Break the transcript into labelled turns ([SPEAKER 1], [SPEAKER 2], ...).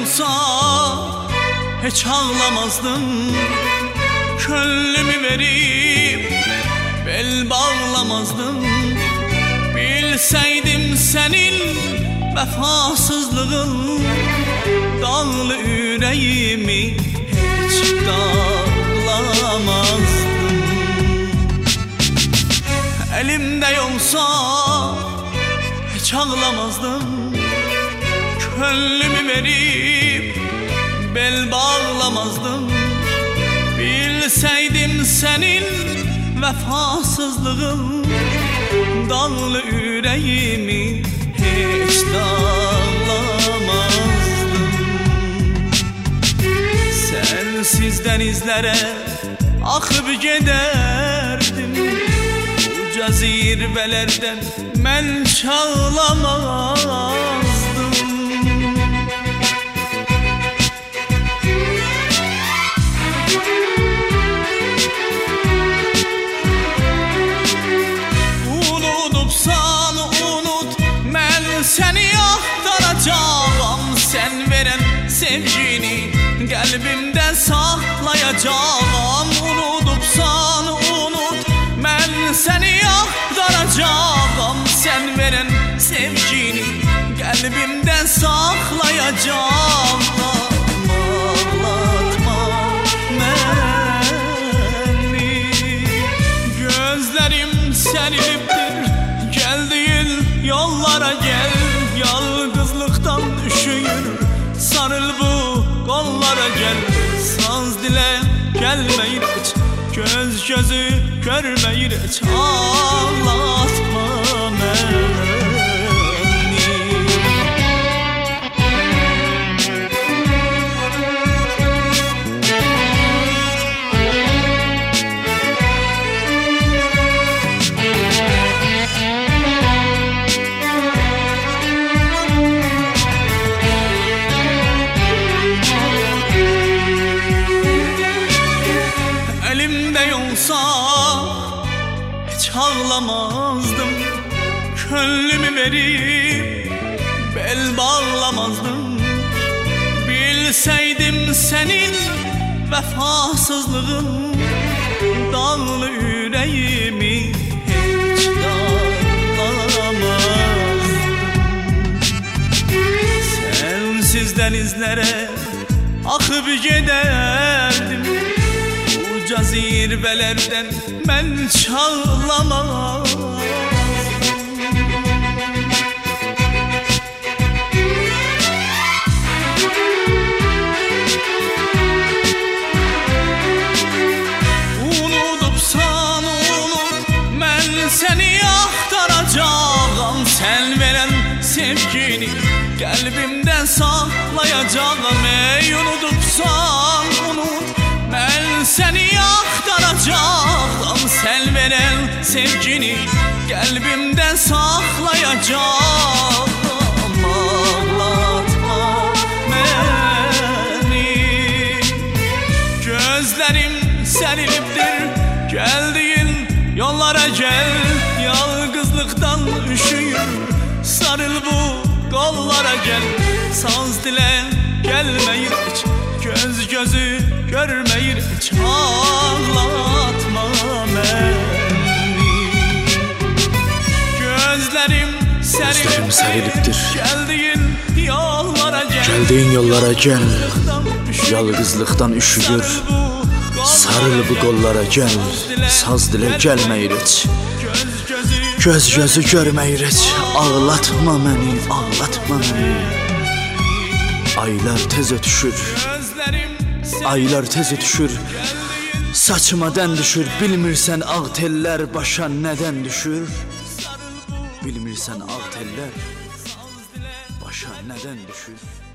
[SPEAKER 1] olsa hiç ağlamazdım. Könlümü verip bel bağlamazdım. Bilseydim senin vefasızlığın, dağlı yüreğimi hiç dağlamazdım. Elimde yoksa hiç ağlamazdım. Könlümü verip bel bağlamazdım. Bilseydim senin vefasızlığın, dağlı yüreğimi hiç dağlamazdım. Sensiz denizlere akıp giderdim. Uca zirvelerden ben çağlamazdım. Unutupsan unut, ben seni aktaracağım. Sen veren sevgini kalbimde saklayacağım. Unutupsan unut, ben seni aktaracağım. Sen veren sevgini kalbimde saklayacağım. Ağlatma beni, gözlerim seriliptir. Geldiğin yollara gel, yalnızlıktan üşüyür. Sarıl bu kollara gel, saz dile gelmeyir hiç, göz gözü görmeyir hiç. Ağlatma beni. Elimde yoksa hiç ağlamazdım. Könlümü verip bel bağlamazdım. Bilseydim senin vefasızlığın, dağlı yüreğimi hiç dağlamazdım. Sensiz denizlere akıp giderdim. Uca zirvelerden ben çağlamazdım. Unutupsan unut, ben seni aktaracağım. Sen veren sevgini kalbimden saklayacağım. Ey unutupsan unut, ben seni aktaracağım. Sen veren sevgini kalbimden saklayacağım. Ağlatma beni, gözlerim seriliptir. Geldiğin yollara gel, yalnızlıktan üşüyür. Sarıl bu kollara gel, saz dile gelmeyir hiç, göz gözü görmeyir hiç. Ağlatma beni, gözlerim seriliptir. Geldiğin yollara gel, yalnızlıktan üşüdür. Sarıl bu kollara gel, saz dile gelmeyir hiç, göz gözü görmeyir hiç. Ağlatma beni, ağlatma beni. Aylar tez ötüşür, aylar tez ötüşür. Saçıma dən düşür, bilmirsən ağ teller başa nədən düşür. Bilmirsən ağ teller başa nədən düşür.